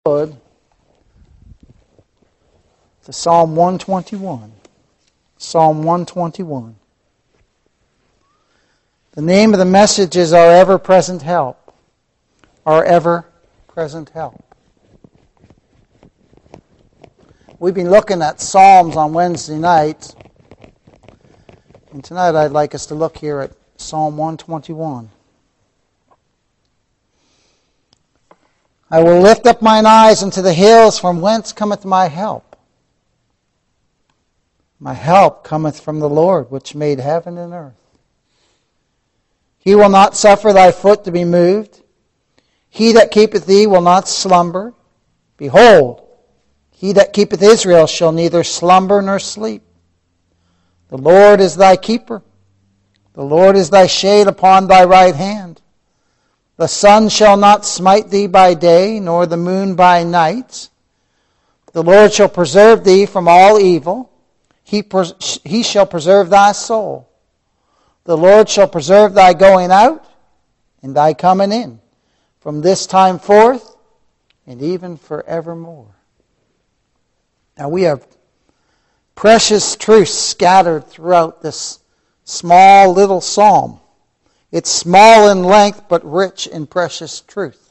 to Psalm 121. Psalm 121. The name of the message is Our Ever-Present Help. Our Ever-Present Help. We've been looking at Psalms on Wednesday nights. And tonight I'd like us to look here at Psalm 121. I will lift up mine eyes unto the hills, from whence cometh my help. My help cometh from the Lord, which made heaven and earth. He will not suffer thy foot to be moved. He that keepeth thee will not slumber. Behold, he that keepeth Israel shall neither slumber nor sleep. The Lord is thy keeper. The Lord is thy shade upon thy right hand. The sun shall not smite thee by day, nor the moon by night. The Lord shall preserve thee from all evil. He shall preserve thy soul. The Lord shall preserve thy going out and thy coming in, from this time forth and even forevermore. Now we have precious truths scattered throughout this small little psalm. It's small in length, but rich in precious truth.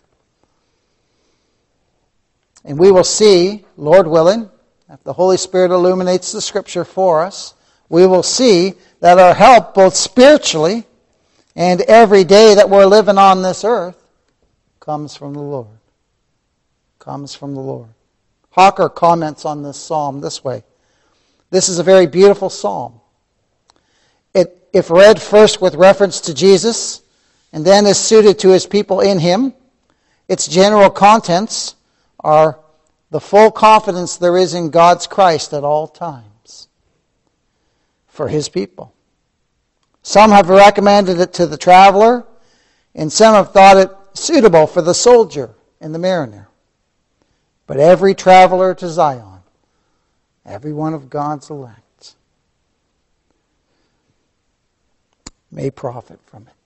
And we will see, Lord willing, if the Holy Spirit illuminates the Scripture for us, we will see that our help, both spiritually and every day that we're living on this earth, comes from the Lord. Comes from the Lord. Hawker comments on this psalm this way. This is a very beautiful psalm. If read first with reference to Jesus, and then is suited to his people in him, its general contents are the full confidence there is in God's Christ at all times for his people. Some have recommended it to the traveler, and some have thought it suitable for the soldier and the mariner. But every traveler to Zion, every one of God's elect, may profit from it,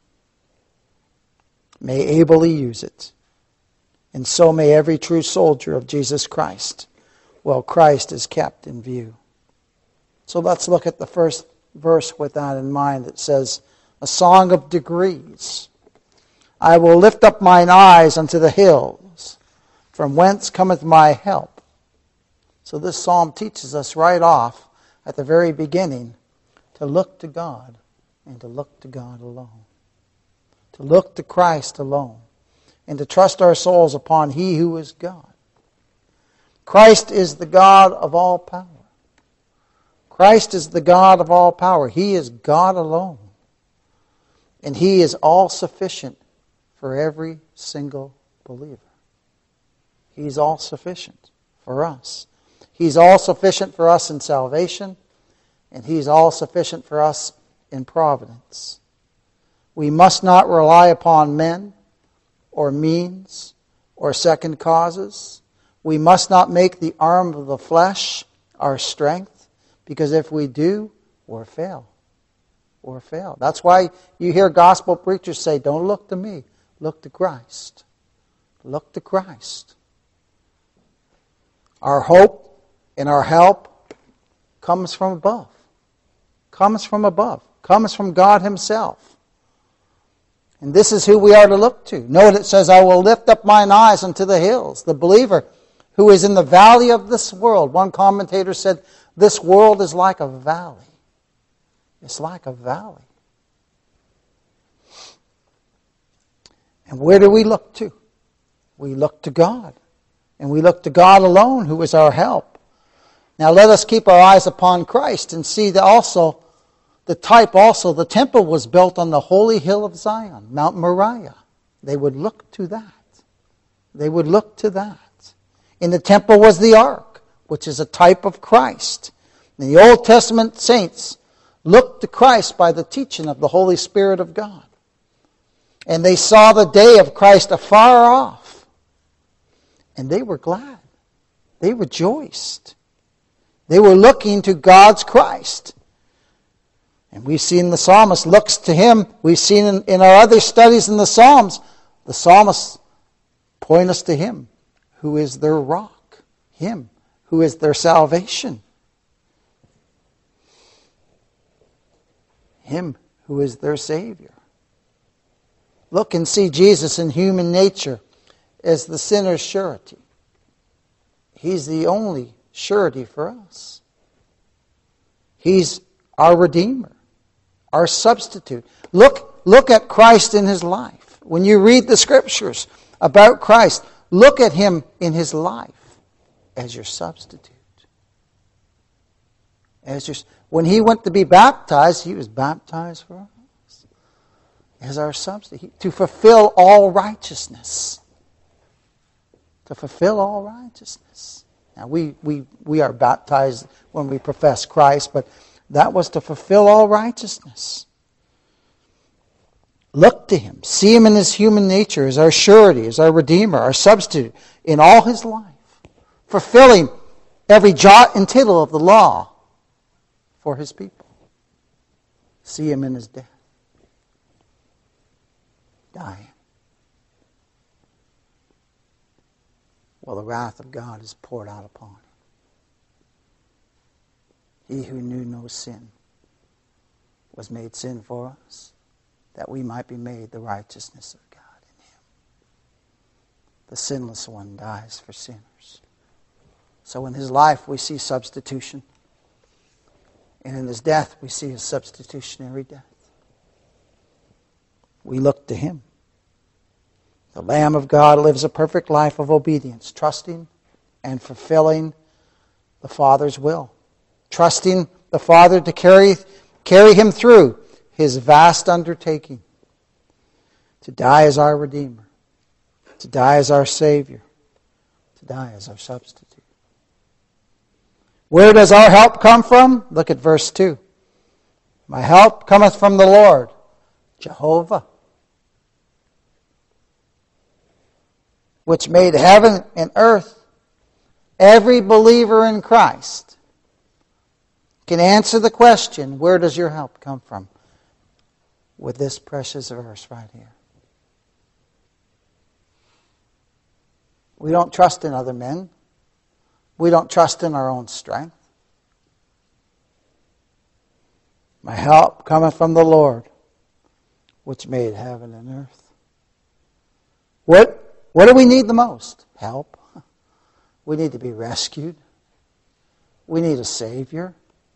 may ably use it, and so may every true soldier of Jesus Christ, while Christ is kept in view. So let's look at the first verse with that in mind. It says, a song of degrees. I will lift up mine eyes unto the hills, from whence cometh my help. So this psalm teaches us right off at the very beginning to look to God and to look to God alone. To look to Christ alone and to trust our souls upon He who is God. Christ is the God of all power. Christ is the God of all power. He is God alone. And He is all sufficient for every single believer. He's all sufficient for us. He's all sufficient for us in salvation, and He's all sufficient for us in providence. We must not rely upon men or means or second causes. We must not make the arm of the flesh our strength, because if we do, we'll fail. We'll fail. That's why you hear gospel preachers say, don't look to me, look to Christ. Look to Christ. Our hope and our help comes from above. Comes from above. Comes from God Himself. And this is who we are to look to. Note it says, I will lift up mine eyes unto the hills. The believer who is in the valley of this world. One commentator said, this world is like a valley. It's like a valley. And where do we look to? We look to God. And we look to God alone, who is our help. Now let us keep our eyes upon Christ and see that also the type also, the temple was built on the holy hill of Zion, Mount Moriah. They would look to that. They would look to that. In the temple was the ark, which is a type of Christ. And the Old Testament saints looked to Christ by the teaching of the Holy Spirit of God. And they saw the day of Christ afar off. And they were glad. They rejoiced. They were looking to God's Christ. And we've seen the psalmist looks to Him. We've seen in our other studies in the Psalms, the psalmist point us to Him who is their rock, Him who is their salvation, Him who is their Savior. Look and see Jesus in human nature as the sinner's surety. He's the only surety for us. He's our Redeemer, our substitute. Look at Christ in His life. When you read the Scriptures about Christ, look at Him in His life as your substitute. When He went to be baptized, He was baptized for us as our substitute, to fulfill all righteousness. To fulfill all righteousness. Now, we are baptized when we profess Christ, but that was to fulfill all righteousness. Look to Him. See Him in His human nature as our surety, as our Redeemer, our substitute in all His life. Fulfilling every jot and tittle of the law for His people. See Him in His death. Dying. Well, the wrath of God is poured out upon Him. He who knew no sin was made sin for us, that we might be made the righteousness of God in Him. The sinless one dies for sinners. So in His life we see substitution. And in His death we see His substitutionary death. We look to Him. The Lamb of God lives a perfect life of obedience, trusting and fulfilling the Father's will. Trusting the Father to carry Him through His vast undertaking. To die as our Redeemer. To die as our Savior. To die as our substitute. Where does our help come from? Look at verse 2. My help cometh from the Lord, Jehovah, which made heaven and earth. Every believer in Christ can answer the question, where does your help come from? With this precious verse right here. We don't trust in other men. We don't trust in our own strength. My help cometh from the Lord, which made heaven and earth. What do we need the most? Help. We need to be rescued. We need a Savior.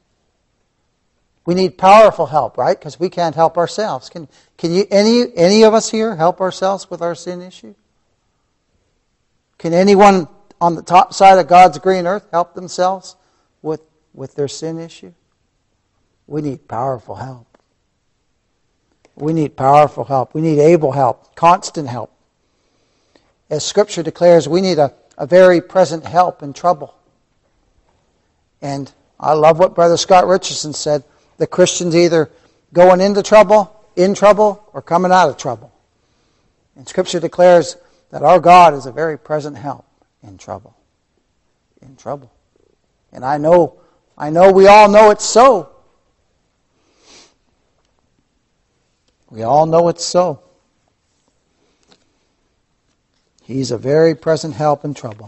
We need powerful help, right? Because we can't help ourselves. Can you, any of us here help ourselves with our sin issue? Can anyone on the top side of God's green earth help themselves with their sin issue? We need powerful help. We need powerful help. We need able help, constant help. As Scripture declares, we need a very present help in trouble. And I love what Brother Scott Richardson said. The Christian's either going into trouble, in trouble, or coming out of trouble. And Scripture declares that our God is a very present help in trouble. In trouble. And I know we all know it's so. We all know it's so. He's a very present help in trouble.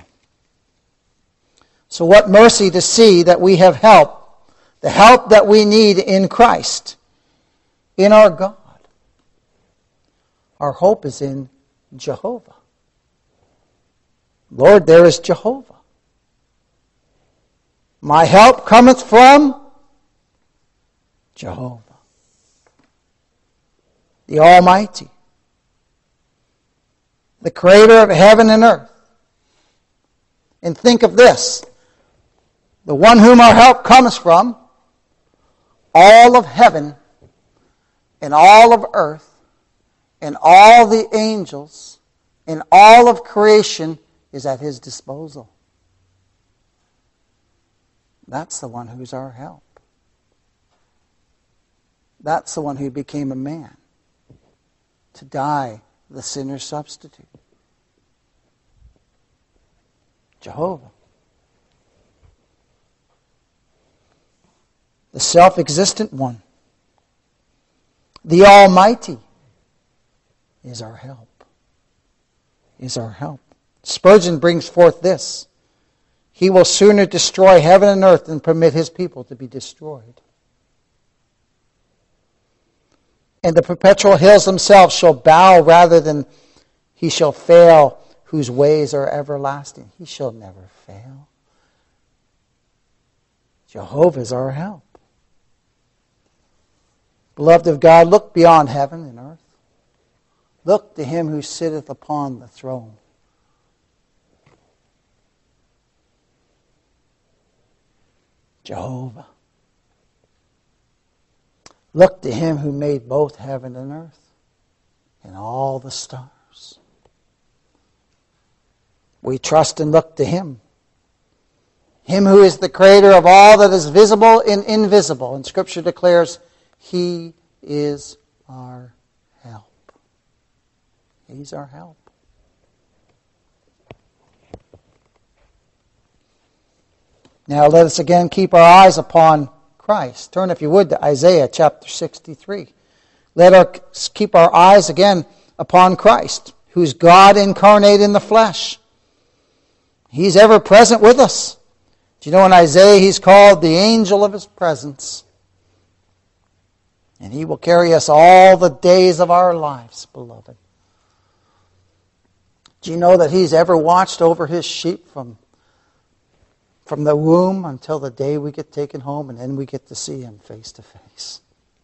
So what mercy to see that we have help, the help that we need in Christ, in our God. Our hope is in Jehovah. Lord, there is Jehovah. My help cometh from Jehovah, the Almighty, the Creator of heaven and earth. And think of this, the one whom our help comes from, all of heaven and all of earth and all the angels and all of creation is at His disposal. That's the one who's our help. That's the one who became a man to die the sinner's substitute. Jehovah. The self-existent one. The Almighty is our help. Is our help. Spurgeon brings forth this: He will sooner destroy heaven and earth than permit His people to be destroyed. And the perpetual hills themselves shall bow rather than He shall fail, whose ways are everlasting. He shall never fail. Jehovah is our help. Beloved of God, look beyond heaven and earth. Look to Him who sitteth upon the throne. Jehovah. Look to Him who made both heaven and earth and all the stars. We trust and look to Him. Him who is the creator of all that is visible and invisible. And Scripture declares He is our help. He's our help. Now let us again keep our eyes upon Christ. Turn, if you would, to Isaiah chapter 63. Let us keep our eyes again upon Christ, who's God incarnate in the flesh. He's ever present with us. Do you know in Isaiah He's called the angel of His presence? And He will carry us all the days of our lives, beloved. Do you know that He's ever watched over His sheep from the womb until the day we get taken home, and then we get to see Him face to face?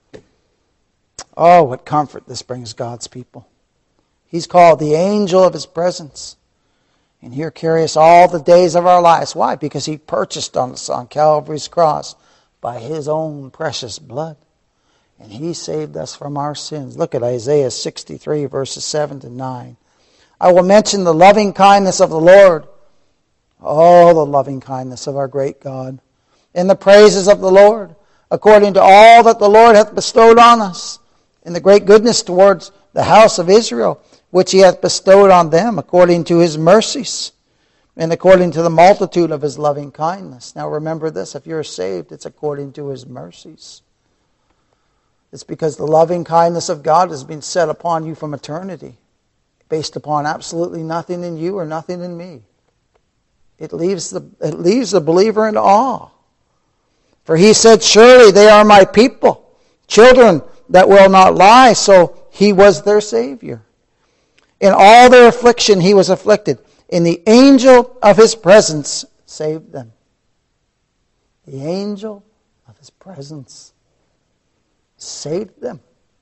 Oh, what comfort this brings God's people. He's called the angel of His presence. And He'll carry us all the days of our lives. Why? Because He purchased us on Calvary's cross by His own precious blood. And He saved us from our sins. Look at Isaiah 63, verses 7 to 9. I will mention the loving kindness of the Lord. Oh, the loving kindness of our great God. And the praises of the Lord, according to all that the Lord hath bestowed on us, and the great goodness towards the house of Israel, which He hath bestowed on them, according to His mercies, and according to the multitude of His loving kindness. Now remember this, if you're saved, it's according to His mercies. It's because the loving kindness of God has been set upon you from eternity, based upon absolutely nothing in you or nothing in me. It leaves the believer in awe. For He said, surely they are my people, children that will not lie. So He was their Savior. In all their affliction He was afflicted. And the angel of His presence saved them. The angel of His presence saved them.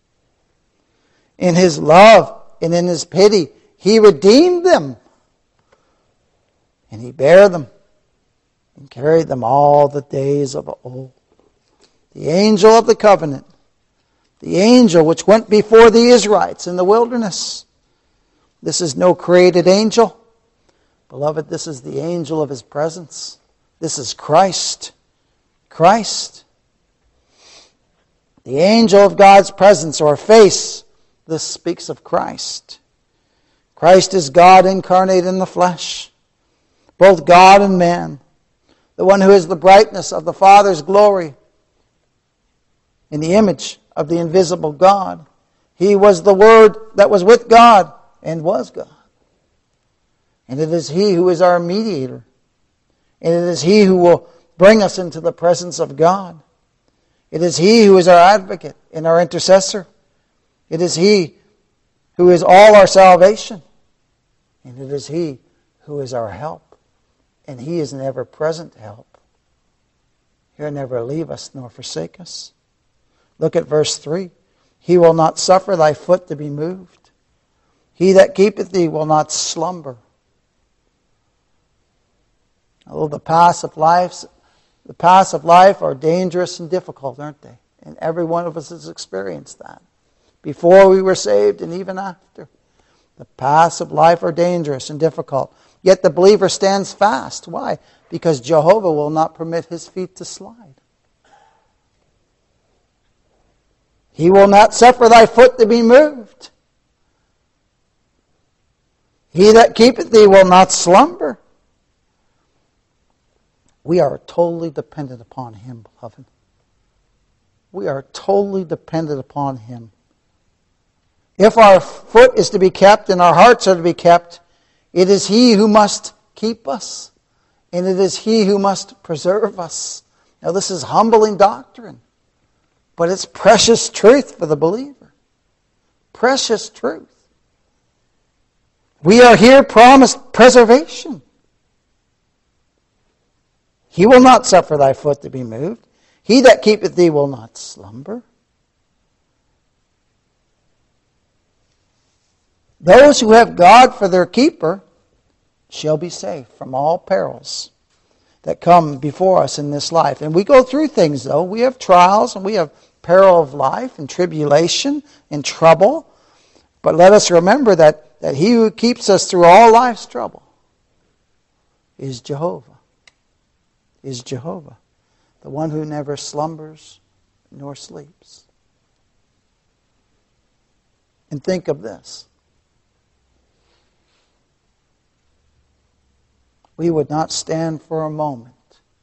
In His love and in His pity, He redeemed them. And He bare them and carried them all the days of old. The angel of the covenant, the angel which went before the Israelites in the wilderness. This is no created angel. Beloved, this is the angel of His presence. This is Christ. Christ. The angel of God's presence or face. This speaks of Christ. Christ is God incarnate in the flesh. Both God and man. The one who is the brightness of the Father's glory. In the image of the invisible God. He was the Word that was with God and was God. And it is He who is our mediator. And it is He who will bring us into the presence of God. It is He who is our advocate and our intercessor. It is He who is all our salvation. And it is He who is our help. And He is an ever-present help. He'll never leave us nor forsake us. Look at verse 3. He will not suffer thy foot to be moved. He that keepeth thee will not slumber. Although the paths of life are dangerous and difficult, aren't they? And every one of us has experienced that. Before we were saved and even after. The paths of life are dangerous and difficult. Yet the believer stands fast. Why? Because Jehovah will not permit his feet to slide. He will not suffer thy foot to be moved. He that keepeth thee will not slumber. We are totally dependent upon Him, beloved. We are totally dependent upon Him. If our foot is to be kept and our hearts are to be kept, It is He who must keep us, and it is He who must preserve us. Now this is humbling doctrine, but it's precious truth for the believer. Precious truth. We are here promised preservation. He will not suffer thy foot to be moved. He that keepeth thee will not slumber. Those who have God for their keeper shall be safe from all perils that come before us in this life. And we go through things, though. We have trials and we have peril of life and tribulation and trouble. But let us remember that He who keeps us through all life's trouble is Jehovah. Is Jehovah, the one who never slumbers nor sleeps. And think of this. We would not stand for a moment.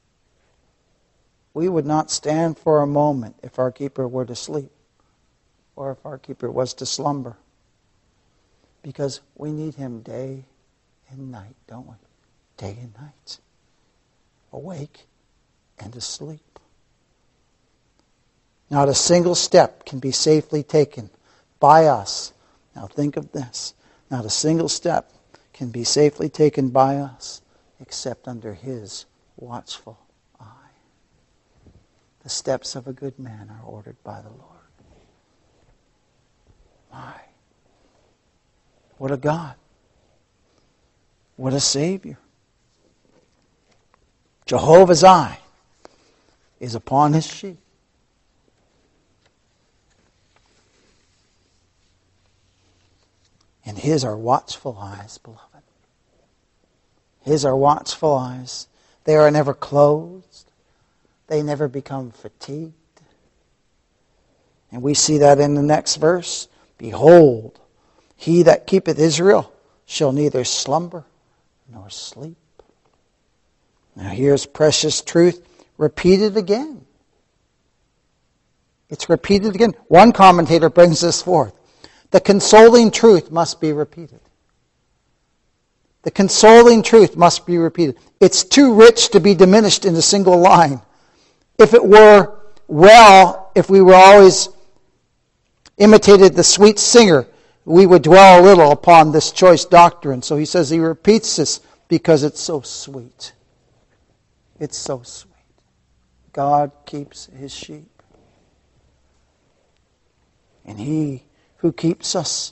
We would not stand for a moment if our keeper were to sleep or if our keeper was to slumber. Because we need Him day and night, don't we? Day and night. Awake and asleep. Not a single step can be safely taken by us. Now think of this. Not a single step can be safely taken by us except under His watchful eye. The steps of a good man are ordered by the Lord. My, what a God. What a Savior. Jehovah's eye is upon His sheep. And His are watchful eyes, beloved. His are watchful eyes. They are never closed. They never become fatigued. And we see that in the next verse. Behold, He that keepeth Israel shall neither slumber nor sleep. Now here's precious truth repeated again. It's repeated again. One commentator brings this forth. The consoling truth must be repeated. The consoling truth must be repeated. It's too rich to be diminished in a single line. If it were well, if we were always imitated the sweet singer, we would dwell a little upon this choice doctrine. So he says he repeats this because it's so sweet. It's so sweet. God keeps His sheep. And He who keeps us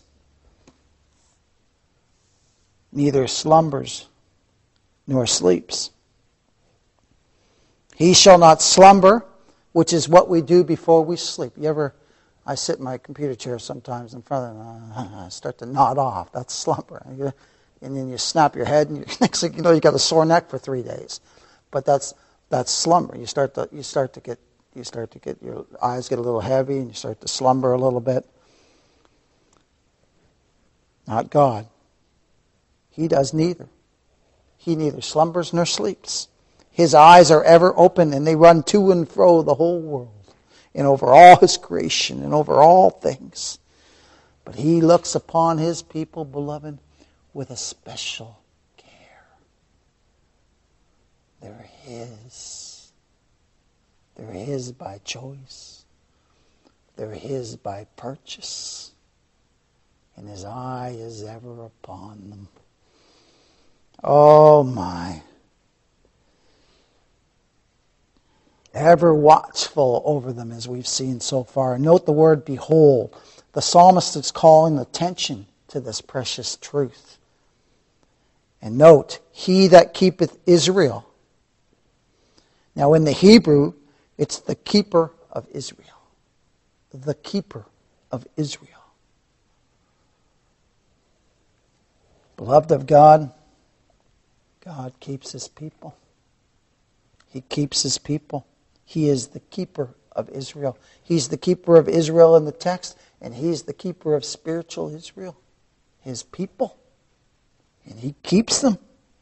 neither slumbers nor sleeps. He shall not slumber, which is what we do before we sleep. I sit in my computer chair sometimes in front of them, I start to nod off. That's slumber. And then you snap your head, and next thing you know, you got a sore neck for 3 days. But that's slumber. You start to get your eyes get a little heavy, and you start to slumber a little bit. Not God. He does neither. He neither slumbers nor sleeps. His eyes are ever open, and they run to and fro the whole world, and over all His creation, and over all things. But He looks upon His people, beloved, with a special care. They're His. They're His by choice. They're His by purchase. And His eye is ever upon them. Oh my. Ever watchful over them, as we've seen so far. Note the word behold. The psalmist is calling attention to this precious truth. And note, He that keepeth Israel. Now in the Hebrew, it's the keeper of Israel. The keeper of Israel. Beloved of God, God keeps His people. He keeps His people. He is the keeper of Israel. He's the keeper of Israel in the text, and He's the keeper of spiritual Israel, His people. And He keeps them.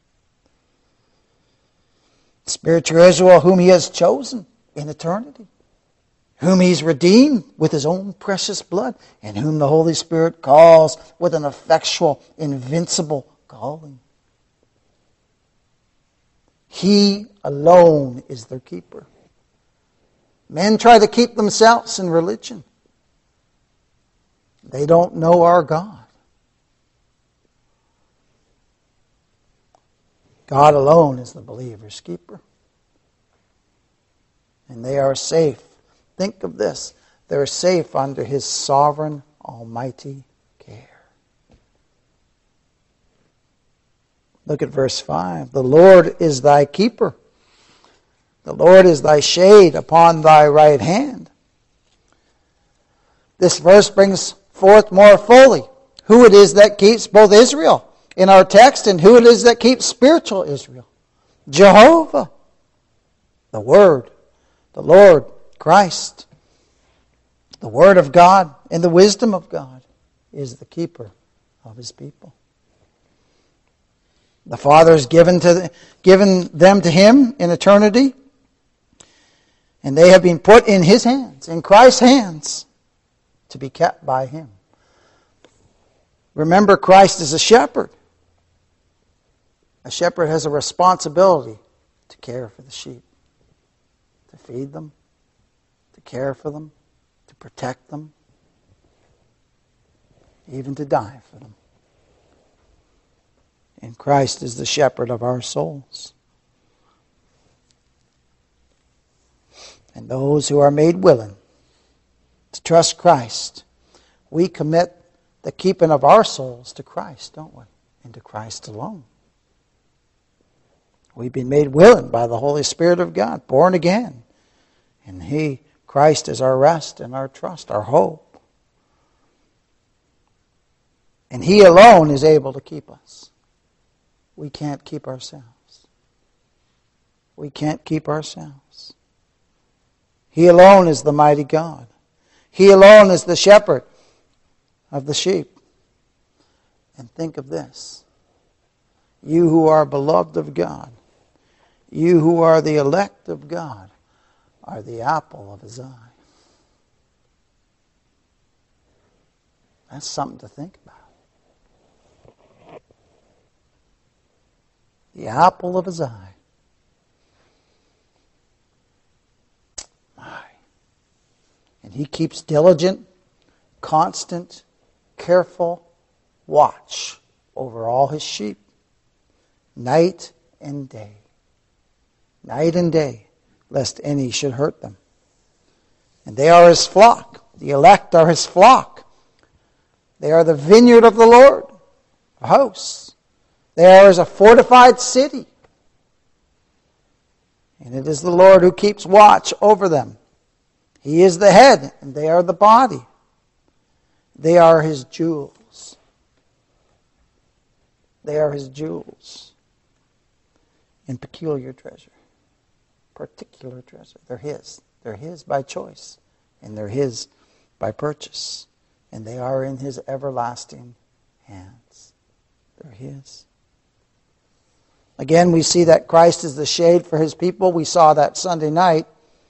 Spiritual Israel, whom He has chosen in eternity, whom He's redeemed with His own precious blood, and whom the Holy Spirit calls with an effectual, invincible calling. He alone is their keeper. Men try to keep themselves in religion. They don't know our God. God alone is the believer's keeper. And they are safe. Think of this. They're safe under His sovereign, almighty care. Look at verse 5. The Lord is thy keeper. The Lord is thy shade upon thy right hand. This verse brings forth more fully who it is that keeps both Israel in our text and who it is that keeps spiritual Israel. Jehovah, the Word, the Lord, Christ, the Word of God and the wisdom of God is the keeper of His people. The Father has given them to Him in eternity, and they have been put in His hands, in Christ's hands, to be kept by Him. Remember, Christ is a shepherd. A shepherd has a responsibility to care for the sheep, to feed them, to care for them, to protect them, even to die for them. And Christ is the shepherd of our souls. And those who are made willing to trust Christ, we commit the keeping of our souls to Christ, don't we? And to Christ alone. We've been made willing by the Holy Spirit of God, born again. And Christ is our rest and our trust, our hope. And He alone is able to keep us. We can't keep ourselves. We can't keep ourselves. He alone is the mighty God. He alone is the shepherd of the sheep. And think of this. You who are beloved of God, you who are the elect of God, are the apple of His eye. That's something to think about. The apple of His eye. And He keeps diligent, constant, careful watch over all His sheep, night and day. Night and day, lest any should hurt them. And they are His flock. The elect are His flock. They are the vineyard of the Lord, a house. They are as a fortified city. And it is the Lord who keeps watch over them. He is the head, and they are the body. They are His jewels. They are His jewels. And peculiar treasure. Particular treasure. They're His. They're His by choice. And they're His by purchase. And they are in His everlasting hands. They're His. Again, we see that Christ is the shade for His people. We saw that Sunday night.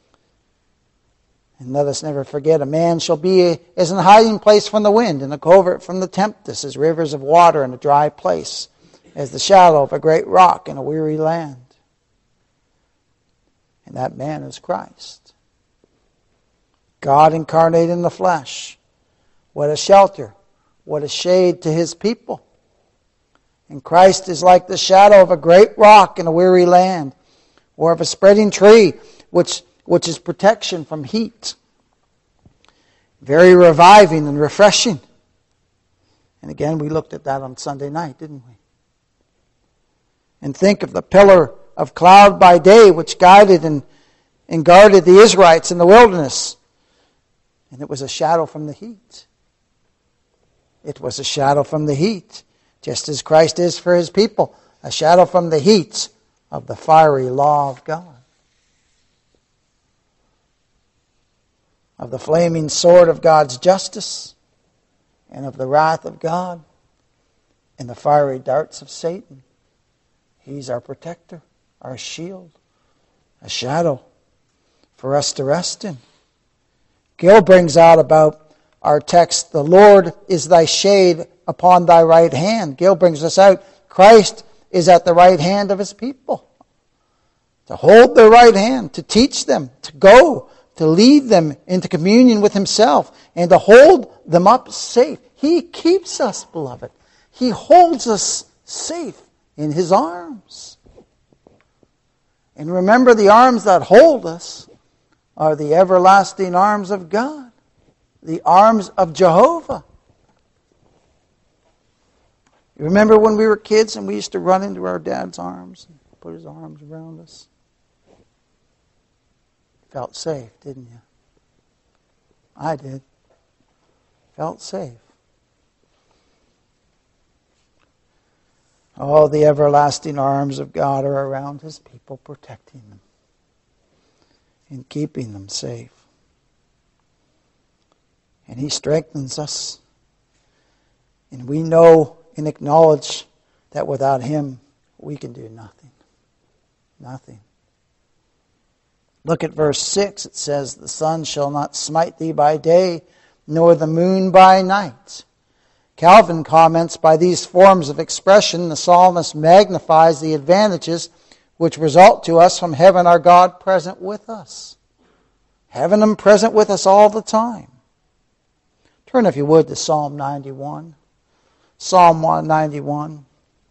And let us never forget, a man shall be as an hiding place from the wind, and a covert from the tempest, as rivers of water in a dry place, as the shadow of a great rock in a weary land. And that man is Christ. God incarnate in the flesh. What a shelter. What a shade to His people. And Christ is like the shadow of a great rock in a weary land, or of a spreading tree, which is protection from heat. Very reviving and refreshing. And again, we looked at that on Sunday night, didn't we? And think of the pillar of cloud by day which guided and guarded the Israelites in the wilderness. And it was a shadow from the heat. It was a shadow from the heat, just as Christ is for His people, a shadow from the heat of the fiery law of God. Of the flaming sword of God's justice, and of the wrath of God, and the fiery darts of Satan. He's our protector, our shield, a shadow for us to rest in. Gill brings out about our text, the Lord is thy shade upon thy right hand. Gill brings us out, Christ is at the right hand of His people. to hold their right hand, to teach them, to go, to lead them into communion with Himself, and to hold them up safe. He keeps us, beloved. He holds us safe in His arms. And remember, the arms that hold us are the everlasting arms of God, the arms of Jehovah. You remember when we were kids and we used to run into our dad's arms and put his arms around us? Felt safe, didn't you? I did. Felt safe. Oh, the everlasting arms of God are around His people, protecting them and keeping them safe. And He strengthens us. And we know and acknowledge that without Him, we can do nothing. Nothing. Look at verse 6. It says, "The sun shall not smite thee by day, nor the moon by night." Calvin comments, by these forms of expression, the psalmist magnifies the advantages which result to us from having our God present with us. Having Him present with us all the time. Turn, if you would, to Psalm 91. Psalm 191.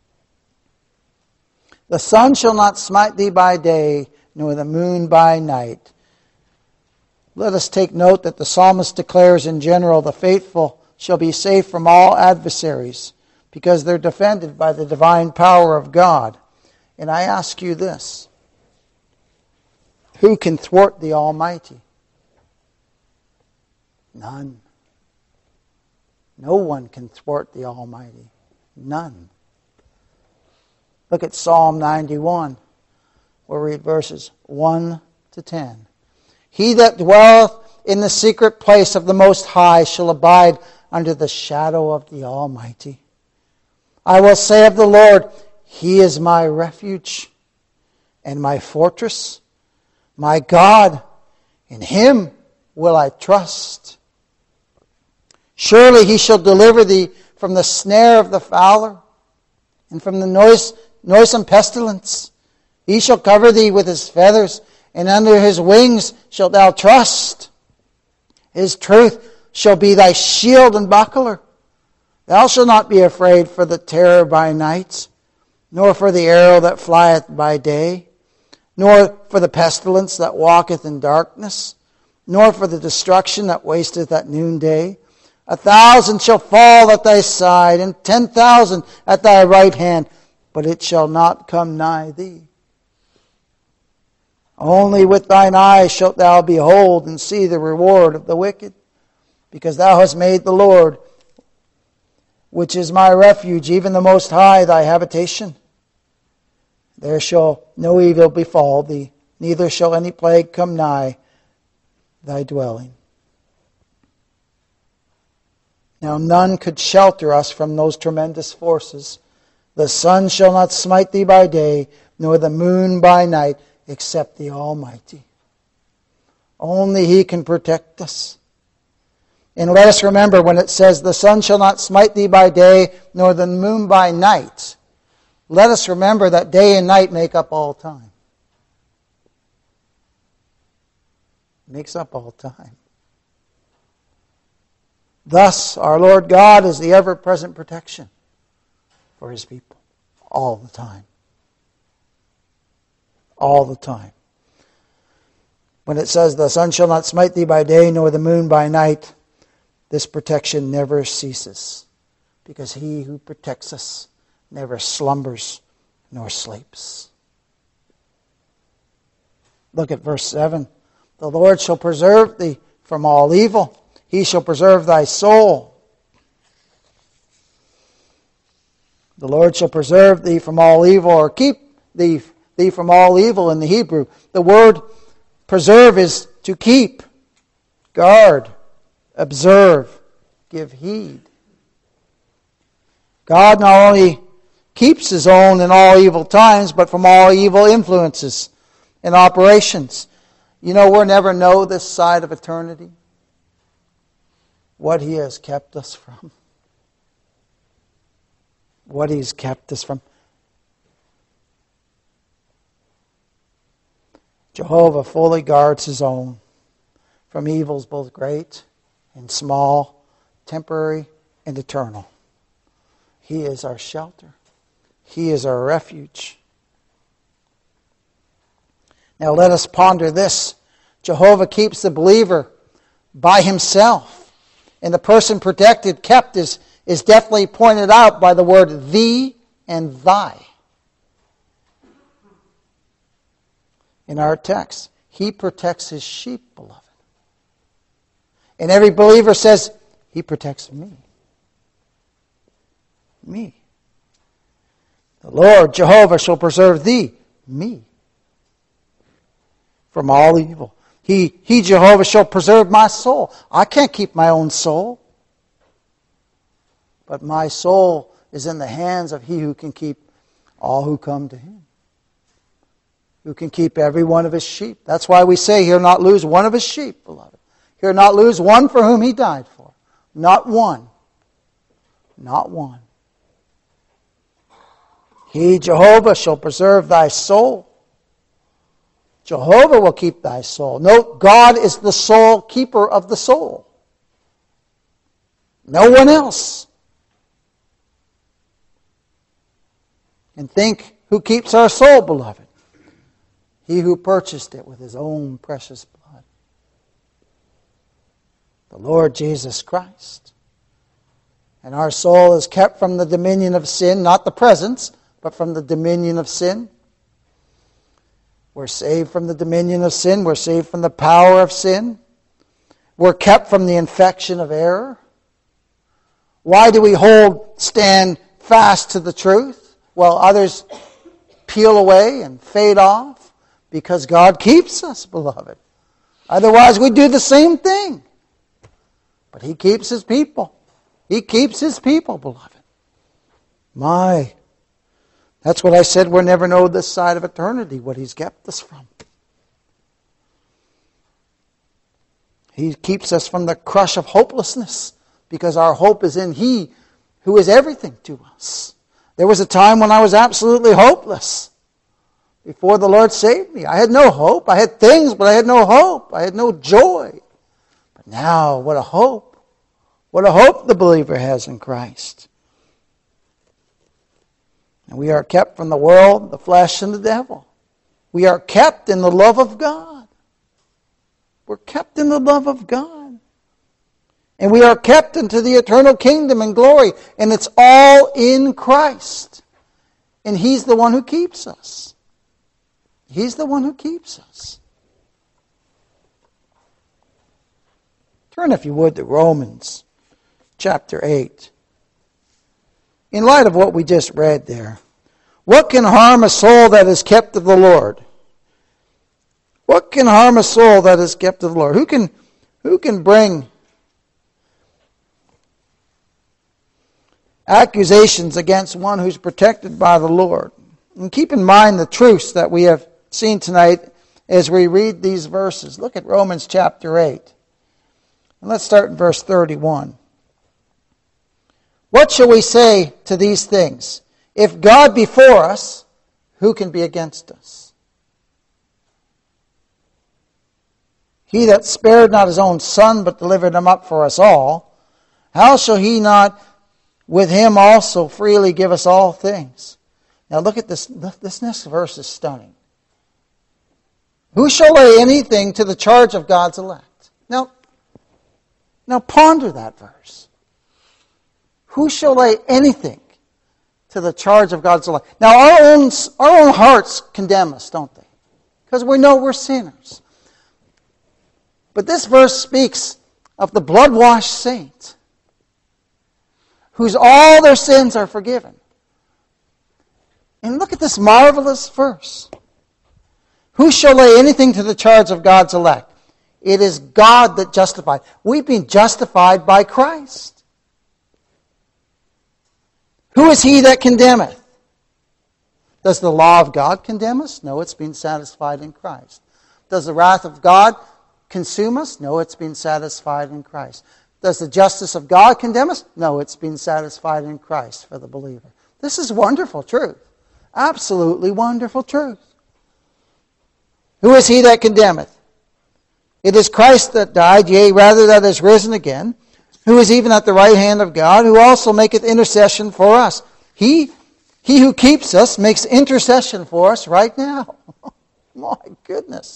"The sun shall not smite thee by day, nor the moon by night." Let us take note that the psalmist declares in general the faithful shall be safe from all adversaries because they're defended by the divine power of God. And I ask you this: who can thwart the Almighty? None. No one can thwart the Almighty. None. Look at Psalm 91. We'll read verses 1 to 10. "He that dwelleth in the secret place of the Most High shall abide under the shadow of the Almighty. I will say of the Lord, He is my refuge and my fortress, my God, in Him will I trust. Surely He shall deliver thee from the snare of the fowler and from the noisome pestilence. He shall cover thee with His feathers, and under His wings shalt thou trust. His truth shall be thy shield and buckler. Thou shalt not be afraid for the terror by night, nor for the arrow that flieth by day, nor for the pestilence that walketh in darkness, nor for the destruction that wasteth at noonday. 1,000 shall fall at thy side, and 10,000 at thy right hand, but it shall not come nigh thee. Only with thine eyes shalt thou behold and see the reward of the wicked, because thou hast made the Lord, which is my refuge, even the Most High, thy habitation. There shall no evil befall thee, neither shall any plague come nigh thy dwelling." Now none could shelter us from those tremendous forces. "The sun shall not smite thee by day, nor the moon by night, except the Almighty." Only He can protect us. And let us remember when it says, "The sun shall not smite thee by day, nor the moon by night," let us remember that day and night make up all time. Makes up all time. Thus, our Lord God is the ever-present protection for His people all the time. All the time. When it says, "The sun shall not smite thee by day, nor the moon by night," this protection never ceases, because He who protects us never slumbers nor sleeps. Look at verse 7. "The Lord shall preserve thee from all evil. He shall preserve thy soul." The Lord shall preserve thee from all evil, or keep thee from all evil in the Hebrew. The word preserve is to keep, guard, observe, give heed. God not only keeps His own in all evil times, but from all evil influences and operations. You know, we'll never know this side of eternity what He has kept us from. What He's kept us from. Jehovah fully guards his own from evils both great and small, temporary and eternal. He is our shelter. He is our refuge. Now let us ponder this. Jehovah keeps the believer by himself. And the person protected, kept, is definitely pointed out by the word thee and thy. In our text, he protects his sheep, beloved. And every believer says, he protects me. Me. The Lord, Jehovah, shall preserve thee, me, from all evil. He, Jehovah, shall preserve my soul. I can't keep my own soul. But my soul is in the hands of He who can keep all who come to Him. Who can keep every one of His sheep. That's why we say He'll not lose one of His sheep, beloved. He'll not lose one for whom He died for. Not one. Not one. He, Jehovah, shall preserve thy soul. Jehovah will keep thy soul. Note, God is the sole keeper of the soul. No one else. And think who keeps our soul, beloved. He who purchased it with His own precious blood. The Lord Jesus Christ. And our soul is kept from the dominion of sin, not the presence, but from the dominion of sin. We're saved from the dominion of sin. We're saved from the power of sin. We're kept from the infection of error. Why do we stand fast to the truth while others peel away and fade off? Because God keeps us, beloved. Otherwise, we do the same thing. But He keeps His people. He keeps His people, beloved. That's what I said, we'll never know this side of eternity, what He's kept us from. He keeps us from the crush of hopelessness, because our hope is in He who is everything to us. There was a time when I was absolutely hopeless before the Lord saved me. I had no hope. I had things, but I had no hope. I had no joy. But now, what a hope. What a hope the believer has in Christ. And we are kept from the world, the flesh, and the devil. We are kept in the love of God. We're kept in the love of God. And we are kept into the eternal kingdom and glory. And it's all in Christ. And He's the one who keeps us. He's the one who keeps us. Turn, if you would, to Romans chapter 8. In light of what we just read there, what can harm a soul that is kept of the Lord? What can harm a soul that is kept of the Lord? Who can bring accusations against one who's protected by the Lord? And keep in mind the truths that we have seen tonight as we read these verses. Look at Romans chapter 8. And let's start in verse 31. What shall we say to these things? If God be for us, who can be against us? He that spared not His own Son, but delivered Him up for us all, how shall He not with Him also freely give us all things? Now look at this. This next verse is stunning. Who shall lay anything to the charge of God's elect? Now ponder that verse. Who shall lay anything to the charge of God's elect? Now our own hearts condemn us, don't they? Because we know we're sinners. But this verse speaks of the blood-washed saint, whose all their sins are forgiven. And look at this marvelous verse. Who shall lay anything to the charge of God's elect? It is God that justifies. We've been justified by Christ. Who is he that condemneth? Does the law of God condemn us? No, it's been satisfied in Christ. Does the wrath of God consume us? No, it's been satisfied in Christ. Does the justice of God condemn us? No, it's been satisfied in Christ for the believer. This is wonderful truth. Absolutely wonderful truth. Who is he that condemneth? It is Christ that died, yea, rather that is risen again, who is even at the right hand of God, who also maketh intercession for us. He who keeps us makes intercession for us right now. My goodness.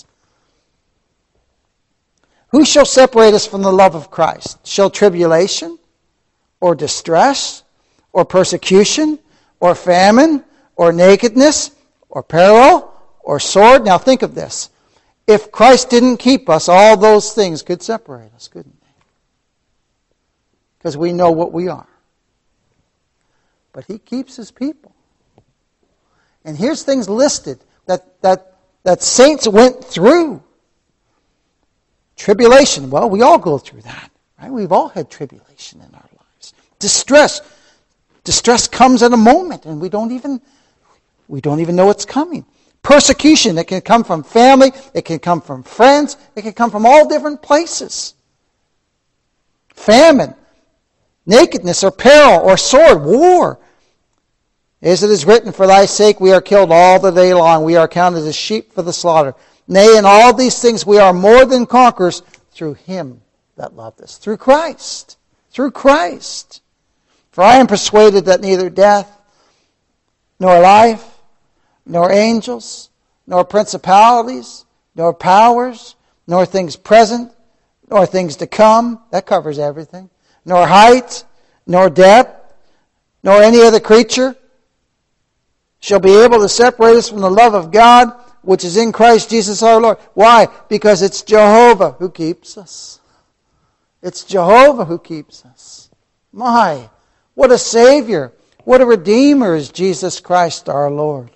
Who shall separate us from the love of Christ? Shall tribulation, or distress, or persecution, or famine, or nakedness, or peril, or sword? Now think of this. If Christ didn't keep us, all those things could separate us, couldn't they? Because we know what we are. But he keeps his people. And here's things listed that saints went through. Tribulation. Well, we all go through that. Right? We've all had tribulation in our lives. Distress. Distress comes at a moment, and we don't even know it's coming. Persecution. It can come from family. It can come from friends. It can come from all different places. Famine. Nakedness or peril or sword. War. As it is written, for thy sake we are killed all the day long. We are counted as sheep for the slaughter. Nay, in all these things we are more than conquerors through him that loved us. Through Christ. Through Christ. For I am persuaded that neither death, nor life, nor angels, nor principalities, nor powers, nor things present, nor things to come, that covers everything, nor height, nor depth, nor any other creature shall be able to separate us from the love of God, which is in Christ Jesus our Lord. Why? Because it's Jehovah who keeps us. It's Jehovah who keeps us. My, what a Savior, what a Redeemer is Jesus Christ our Lord.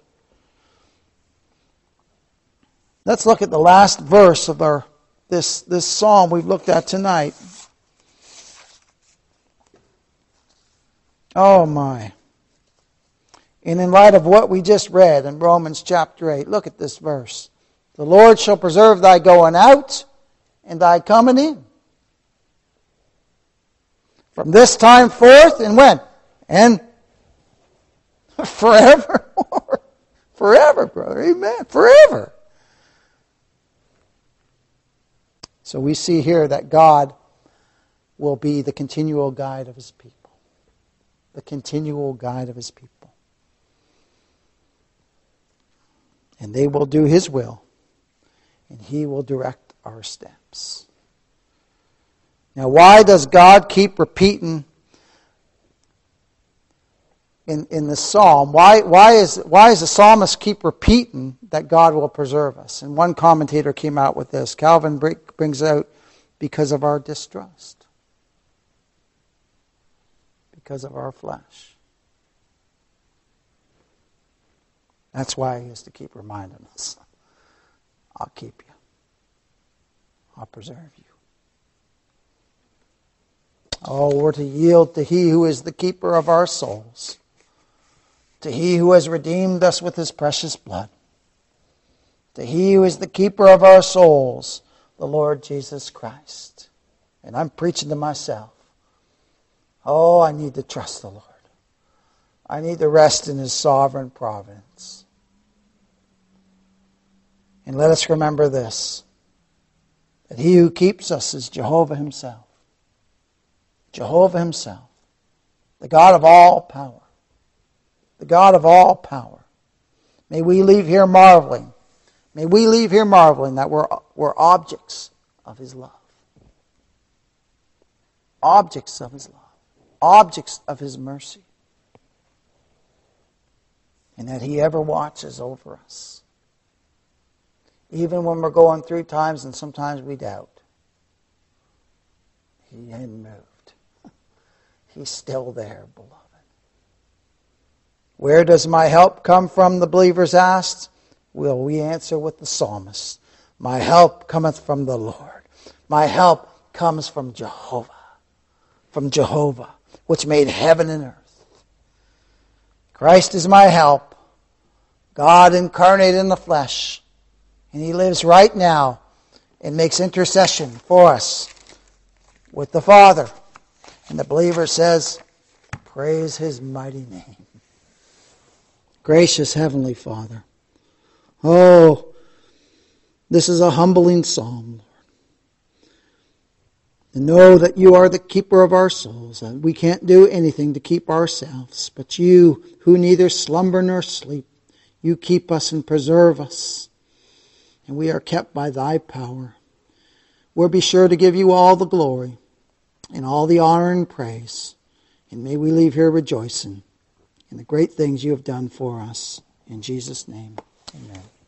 Let's look at the last verse of this psalm we've looked at tonight. Oh my. And in light of what we just read in Romans chapter 8, look at this verse. The Lord shall preserve thy going out and thy coming in. From this time forth and when? And forever. Forever, brother. Amen. Forever. So we see here that God will be the continual guide of his people. The continual guide of his people. And they will do his will. And he will direct our steps. Now, why does God keep repeating in the psalm? Why is the psalmist keep repeating that God will preserve us? And one commentator came out with this. Calvin brings out, because of our distrust. Because of our flesh. That's why he has to keep reminding us. I'll keep you. I'll preserve you. Oh, we're to yield to he who is the keeper of our souls. To he who has redeemed us with his precious blood. To he who is the keeper of our souls, the Lord Jesus Christ. And I'm preaching to myself. Oh, I need to trust the Lord. I need to rest in his sovereign providence. And let us remember this, that he who keeps us is Jehovah himself. Jehovah himself, the God of all power. The God of all power. May we leave here marveling. May we leave here marveling that we're objects of his love. Objects of his love. Objects of his mercy. And that he ever watches over us. Even when we're going through times and sometimes we doubt. He hadn't moved. He's still there, beloved. Where does my help come from, the believers asked? Will we answer with the psalmist? My help cometh from the Lord. My help comes from Jehovah. From Jehovah, which made heaven and earth. Christ is my help. God incarnate in the flesh. And he lives right now and makes intercession for us with the Father. And the believer says, praise his mighty name. Gracious Heavenly Father. Oh, This is a humbling psalm, Lord. And know that you are the keeper of our souls, and we can't do anything to keep ourselves. But you, who neither slumber nor sleep, you keep us and preserve us. And we are kept by thy power. We'll be sure to give you all the glory and all the honor and praise. And may we leave here rejoicing in the great things you have done for us. In Jesus' name, amen.